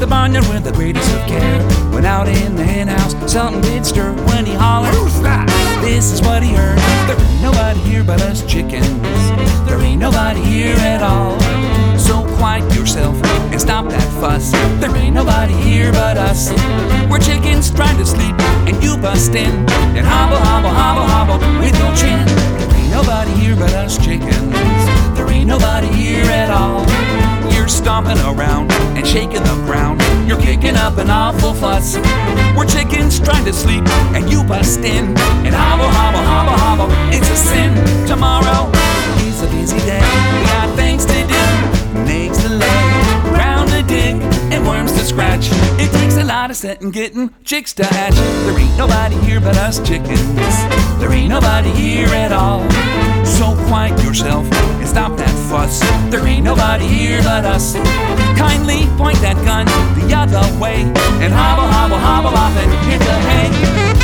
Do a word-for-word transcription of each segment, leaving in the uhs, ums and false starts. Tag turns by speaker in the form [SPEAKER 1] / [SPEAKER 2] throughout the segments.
[SPEAKER 1] the barnyard with the greatest of care. Went out in the hen house, something did stir when he hollered, "Who's that?" This is what he heard: "There ain't nobody here but us chickens. There ain't nobody here at all. So quiet yourself and stop that fuss. There ain't nobody here but us. We're chickens trying to sleep and you bust in and hobble, hobble, hobble, hobble with your chin. There ain't nobody here but us chickens. There ain't nobody here at all. You're stomping around and shaking the ground. You're kicking up an awful fuss. We're chickens trying to sleep and you bust in and hobble, hobble, hobble, hobble. It's a sin. Tomorrow is a busy day. We got things to do, eggs to lay, ground to dig, and worms to scratch. It takes a lot of setting, getting chicks to hatch. There ain't nobody here but us chickens. There ain't nobody here at all. So quiet yourself and stop that fuss. There ain't nobody here but us. Kindly point that gun the other way and hobble, hobble, hobble off and hit the hay.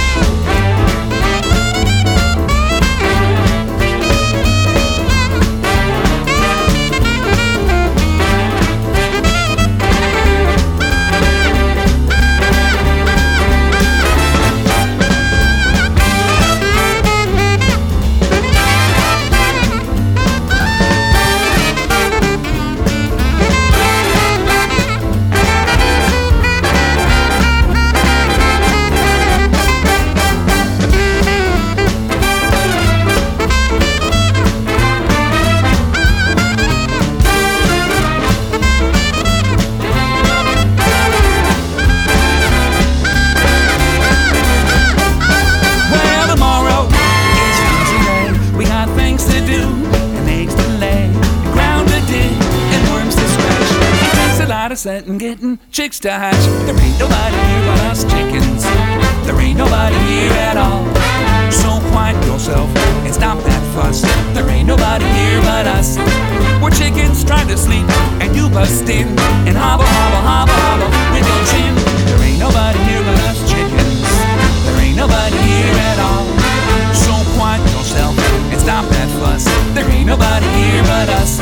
[SPEAKER 1] And getting chicks to hatch. There ain't nobody here but us chickens. There ain't nobody here at all. So quiet yourself and stop that fuss. There ain't nobody here but us. We're chickens trying to sleep and you bust in and hobble, hobble, hobble, hobble with your chin. There ain't nobody here but us chickens. There ain't nobody here at all. So quiet yourself and stop that fuss. There ain't nobody here but us.